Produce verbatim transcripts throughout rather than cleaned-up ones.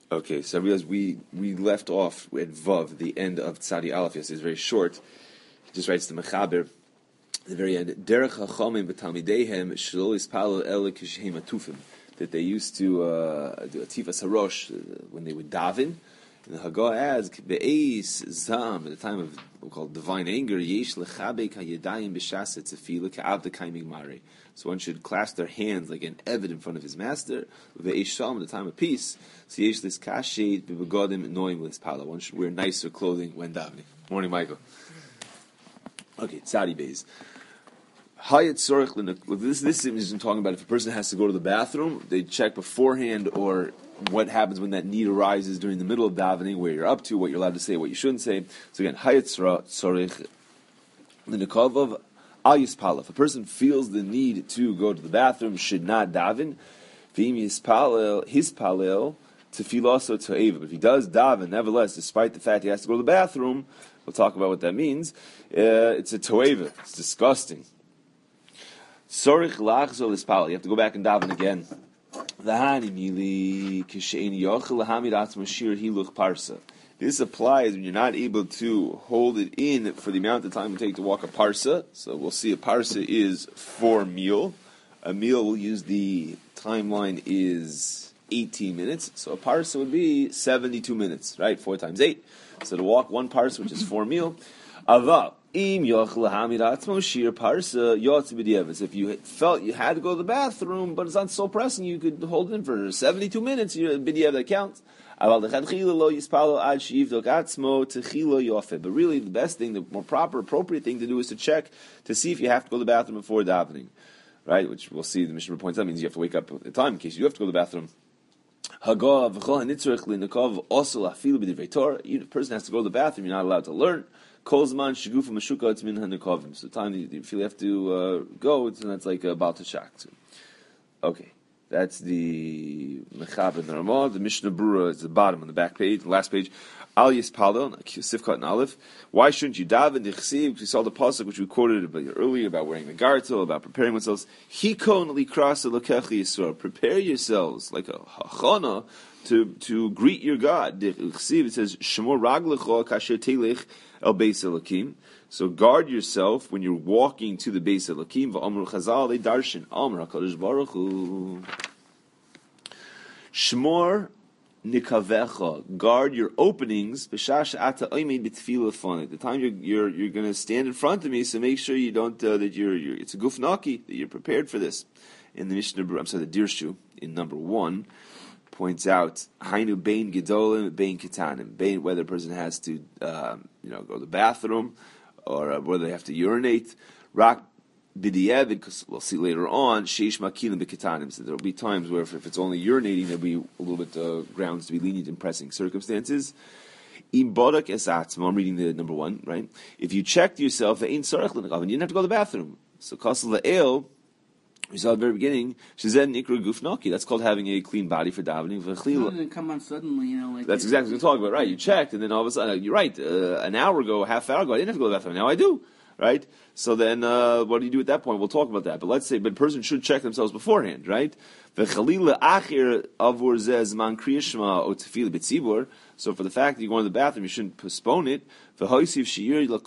Okay, so I realize we, we left off at Vav, the end of Tzadi Aleph. Yes, it's very short. He just writes the Mechaber, at the very end, Derech HaChamim B'Talmideihem Shelo Yispalel Ele Kishehem Atufim, that they used to uh, do Atifas HaRosh uh, when they would daven. And the Haggadah adds, Be'ez Zam, at the time of what we call divine anger, Yesh Lechabek HaYedayim B'Shas Tzefila Ka'avda Kaimig Mari. So one should clasp their hands like an Eved in front of his master. Ve'esh Shalom, at the time of peace. So Yesh Liskashet B'Begodim Noim Lispala. One should wear nicer clothing when davening. Morning, Michael. Okay, Tzadi Beis. Hayat Sorech, this this isn't talking about if a person has to go to the bathroom, they check beforehand, or what happens when that need arises during the middle of davening, where you're up to, what you're allowed to say, what you shouldn't say. So again, Hayat Sorech, L'Nikavav Al Yispala. If a person feels the need to go to the bathroom, should not daven. V'im Yispalel, Hispalel, Tefilaso To'eva. But if he does daven, nevertheless, despite the fact he has to go to the bathroom, we'll talk about what that means, uh, it's a To'eva. It's disgusting. Sorich lachzol ispal. You have to go back and daven again. This applies when you're not able to hold it in for the amount of time it takes to walk a parsa. So we'll see a parsa is four meal. A meal, we'll use the timeline is eighteen minutes. So a parsa would be seventy-two minutes, right? Four times eight. So to walk one parsa, which is four meal. Ava. If you felt you had to go to the bathroom, but it's not so pressing, you could hold it in for seventy-two minutes, you're b'diavad, that counts. But really, the best thing, the more proper, appropriate thing to do is to check to see if you have to go to the bathroom before davening. Right? Which we'll see, the Mishnah points out, means you have to wake up at the time in case you have to go to the bathroom. If a person has to go to the bathroom, you're not allowed to learn. Kolzman shigufa mashuka it's min hanikavim. So the time that you feel you have to uh, go, it's, and that's like about to shak. Okay, that's the Mechaber and the Ramah. The Mishnah Brura is the bottom on the back page, the last page. Al Yispalel, Sifkat and Aleph. Why shouldn't you daven? Because we saw the pasuk which we quoted earlier about wearing the gartel, about preparing oneself. Hikon likrasa lokechi yisrael. Prepare yourselves like a hachana to to greet your God. It says Shemor raglecha kasher telech el beis Elokim. So guard yourself when you're walking to the beis Elokim. Va'amru Chazal they darshan Amar Hakadosh Baruch Hu. Shmor nikavecha, guard your openings. B'shash ata oimed b'tefila fun. The time you're you're you're going to stand in front of me, so make sure you don't uh, that you're, you're it's a gufnaki that you're prepared for this. In the Mishnah, I'm sorry, the Dirshu in number one points out Hainu bein gedolim bein ketanim, bein whether a person has to um, you know go to the bathroom or uh, whether they have to urinate. Rak b'diavad, because we'll see later on sheish makilim b'ketanim. So there will be times where if, if it's only urinating, there'll be a little bit uh, grounds to be lenient in pressing circumstances. Im bodak esatzmo. I'm reading the number one, right? If you checked yourself, ain't sarach l'nakav, and you didn't have to go to the bathroom. So kasel la'el. We saw at the very beginning, Shized Nikra Gufnaki. That's called having a clean body for davening. It doesn't come on suddenly, you know. Like that's exactly what we're talking about, right? You checked, and then all of a sudden, you're right. Uh, an hour ago, a half hour ago, I didn't have to go to the bathroom. Now I do, right? So then, uh, what do you do at that point? We'll talk about that. But let's say, but a person should check themselves beforehand, right? So for the fact that you're going to the bathroom, you shouldn't postpone it. So the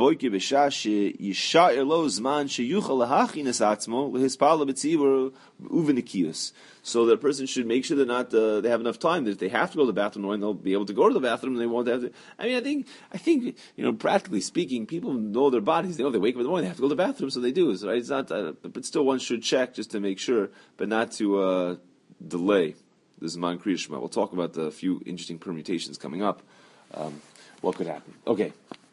person should make sure they're not uh, they have enough time that if they have to go to the bathroom, then they'll be able to go to the bathroom. And they won't have to. I mean, I think I think you know, practically speaking, people know their bodies. They know they wake up in the morning, they have to go to the bathroom, so they do. So right? It's not, uh, but still, one should check just to make sure, but not to uh, delay the Zman Kriya Shema. We'll talk about a few interesting permutations coming up. Um, what could happen? Okay.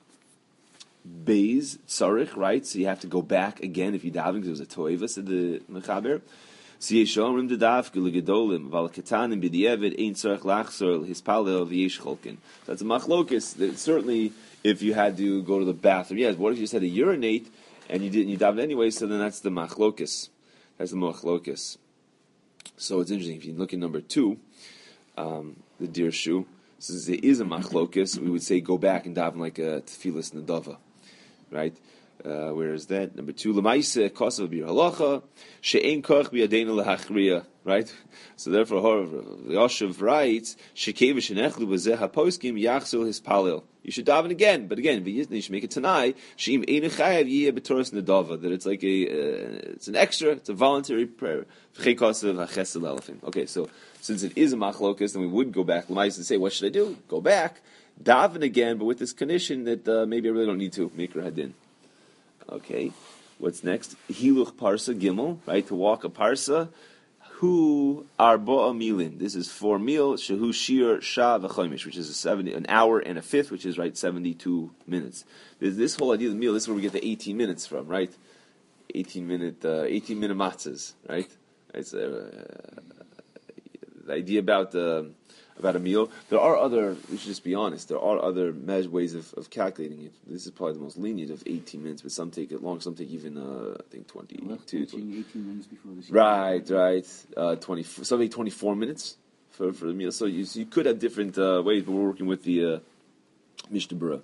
Beis Tzarich, right? So you have to go back again if you daven because it was a toeva, said the Mechaber. So Yeshomrim the daf gedolim val ketanim b'diavad ein tzarich lachzor hispalel v'yesh cholkin. That's a machlokus. Certainly, if you had to go to the bathroom, yes. What if you just had to urinate and you didn't? You daven anyway. So then that's the machlokus. That's the machlokus. So it's interesting. If you look at number two, um, the Dirshu, since there is a machlokus, we would say go back and daven like a tefillas nedava, right? Uh, where is that? Number two, Lemaise Kosav Bir Halacha She'ein Koch Bi'Adeinu Lahachriya. Right. So therefore, the Yoshev writes Shekev Shenechlu B'Zeh HaPoskim Yachzul His Palil. You should daven again, but again, you should make it tonight. She'im Ein Chayav Yiyeh B'Toras Nedava. That it's like a, uh, it's an extra, it's a voluntary prayer. V'chei Kosav HaChesed L'Elefim. Okay, so since it is a machlokas, then we would go back Lemaise and say, what should I do? Go back, daven again, but with this condition that uh, maybe I really don't need to make her hadin. Okay, what's next? Hiluch parsa gimel, right? To walk a parsa. Hu arba'a milin. This is four mil. Shehu shir shah v'chomish, which is a seventy, an hour and a fifth, which is right seventy-two minutes. This, this whole idea of the meal. This is where we get the eighteen minutes from, right? Eighteen minute, uh, eighteen minute matzahs, right? It's uh, the idea about uh, about a meal. There are other, we should just be honest, there are other me- ways of, of calculating it. This is probably the most lenient of eighteen minutes, but some take it long, some take even, uh, I think, twenty-two. eighteen minutes before the Right, right. Uh, twenty, some take twenty-four minutes for, for the meal. So you, so you could have different uh, ways, but we're working with the uh, Mishnah Berurah.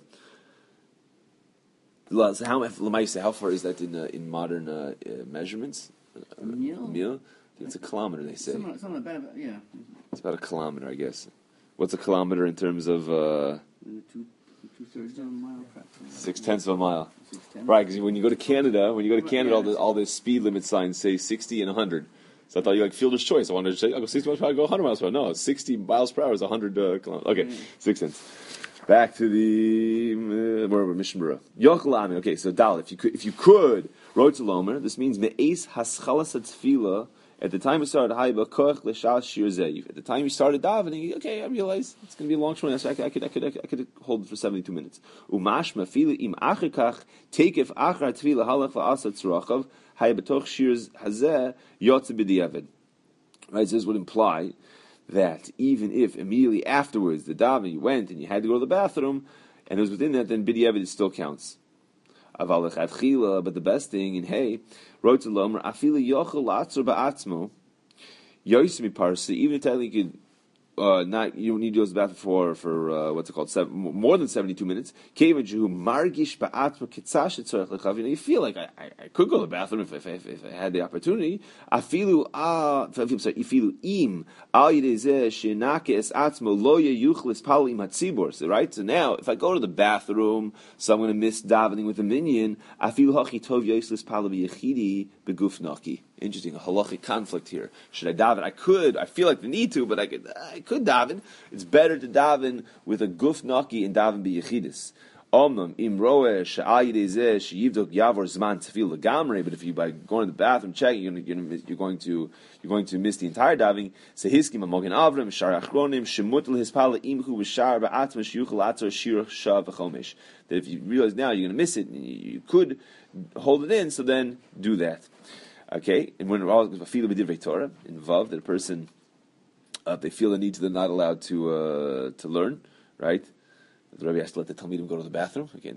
So how, Lemaise, how far is that in uh, in modern uh, uh, measurements? A meal? A meal? I think it's a kilometer, they say. Something, something about, yeah. It's about a kilometer, I guess. What's a kilometer in terms of uh, Two, two thirds of a mile, practically. six tenths of a mile? Six tenths. Right, because when you go to Canada, when you go to Right, Canada, yeah, all the that's- all the speed limit signs say sixty and one hundred. So I thought you like fielder's choice. I wanted to say, I'll go sixty miles per hour, go one hundred miles per hour. No, sixty miles per hour is one hundred uh, kilometers. Okay, Mm. six cents. Back to the uh, where we're Mishnah Berurah. Yochalami. Okay, so Dal, if you could, if you could, wrote to Lomer. This means me'es haschalas tefillah. At the time we started Haiba Koch L'Shas Shir Zeiv. At the time you started davening, okay, I realized it's going to be a long shmona, so I could, I could, I could, I could, I could hold it for seventy-two minutes. Umashma Fili Im Achikach Takef Achar Tefillah Halach LaAsat Tzrachav Haiba Toch Shir Hazeh Yotze B'Diavad. Right, so this would imply that even if immediately afterwards the davening you went and you had to go to the bathroom, and it was within that, then B'Diavad it still counts. But the best thing in hey, wrote to Lomer, Afila Yochel Latzor Ba'atzmo, Yosemi Parsi, even if technically you could uh, not, you don't need to go to the bathroom for, for uh, what's it called, seven, more than seventy-two minutes. Margish Ba'atzmo Kitzash Tzorech Lechav. You know, you feel like I, I, I could go to the bathroom if, if, if, if I had the opportunity. Afilu ah, Afilu Im Al Yidezeh Shenake Es Atzmo Lo Yuchlis Pal Im Hatzibor. So right, so now if I go to the bathroom, so I'm going to miss davening with a minion. Afilu Hachi Tov Yoslis Pal B'Yechidi Beguf Naki. Interesting, a halachic conflict here. Should I daven? I could. I feel like the need to, but I could. I could daven. It's better to daven with a guf naki and daven b'yechidus. Omnam im roeh she'al yidei zeh sheyivdok yavor zman tefillah legamrei. But if you by going to the bathroom checking, you're, you're going to you're going to miss the entire davening. Sehiskim amogen avram shar achronim shemutel hispala imchu v'shar ba'atma sheyuchel atzor shir shav v'chomesh. That if you realize now you're going to miss it, and you, you could hold it in. So then do that. Okay, and when we're feel a bit Torah involved, that a person uh, they feel the need to, they're not allowed to uh, to learn, right? The Rebbe has to let the Talmidim go to the bathroom. Again,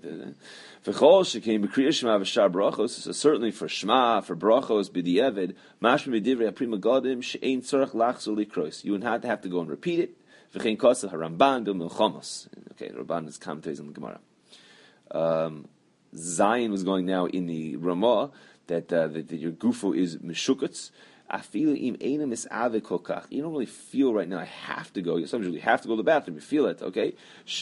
v'chol shekayim b'kriyas shema v'shar brachos. So certainly for Shema, for brachos, b'di'eved, mashma b'divrei ha'prim agadim she'ein tzorach lachzor likros. You would not have to go and repeat it. V'chein kosav haRamban do milchamos. Okay, the Ramban is commentaries on the Gemara. Um, Zion was going now in the Ramah. That, uh, that, that your gufo is meshukatz. You don't really feel right now, I have to go. You sometimes you have to go to the bathroom. You feel it, okay?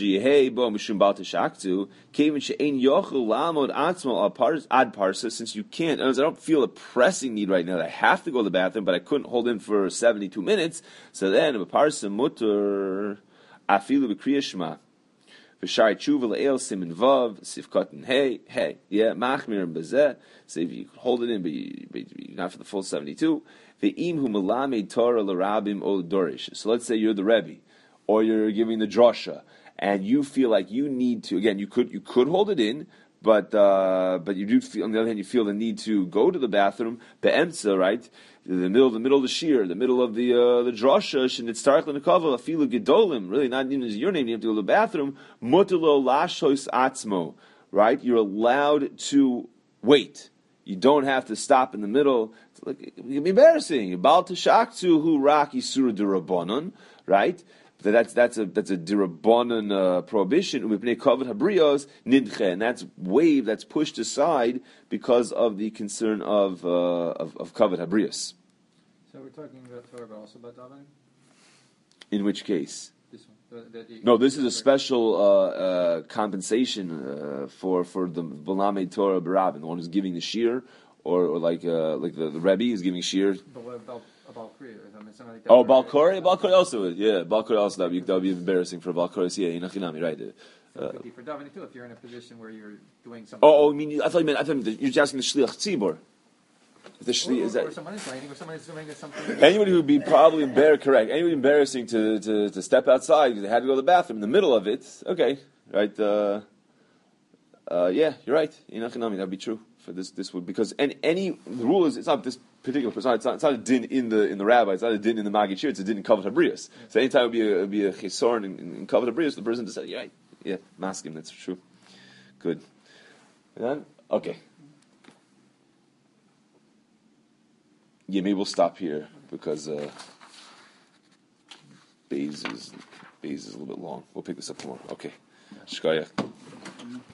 Since you can't, I don't feel a pressing need right now that I have to go to the bathroom, but I couldn't hold in for seventy-two minutes. So then, a parsa mutter afilu b'kriyas shema. V'shari tshuva le'el simin vav sifkat and hey hey yeah machmir and bezeh. So if you hold it in, but, you, but you're not for the full seventy-two. Ve'im hu melamed Torah l'rabim ol dorish. So let's say you're the Rebbe, or you're giving the drasha, and you feel like you need to. Again, you could you could hold it in, but uh, but you do feel, on the other hand, you feel the need to go to the bathroom. Be'emtza, right? The middle, the middle of the shir, the middle of the uh, the drasha, shenitzarich l'nekava afilu gedolim. Really, not even as your name. You have to go to the bathroom. Mutulo lashos atzmo. Right? You're allowed to wait. You don't have to stop in the middle. It's like, it can be embarrassing. Bal tashaktu hu rak isura derabanan. Right? That that's that's a that's a dirabanan uh, prohibition. Mipnei kavod habrios nidche, and that's waived, that's pushed aside because of the concern of uh, of, of kavod habrios. So we're talking about Torah, but also about davening. In which case? This one. The, the, the, No, this is a special uh, uh, compensation uh, for for the Balamed Torah Barabin, the one who's giving the shir, or, or like uh, like the, the Rebbe is giving shir. But what about about Korea? I mean, something like that. Oh, Balkori, Balkori also would, yeah, Balkori also that would be, that would be embarrassing for Balkori. Yeah, Inachinami, right? So Uh, it could be for davening too, if you're in a position where you're doing something. oh, oh, I mean, I thought you meant I thought you meant you're just asking the shliach tzibor. The Or, shli, or, is that or someone is writing, or someone is doing something. anybody who would be probably embarrassed? Correct. Anybody embarrassing to, to, to step outside because they had to go to the bathroom in the middle of it. Okay, right? Uh, uh, yeah, you're right. Inachinami, that'd be true for this. This would because and any the rule is it's not this particular person. It's not, it's not a din in the in the rabbi. It's not a din in the Magid Shir. It's a din in Kavod Habrius. Yeah. So anytime it would be a, it'd be a chisorn in, in, in Kavod Habrius, the person just said, "Yeah, right. Yeah, masking. That's true. Good." And then, okay. Yeah, maybe we'll stop here because uh, Bays is Bays is a little bit long. We'll pick this up tomorrow. Okay. Shkaya.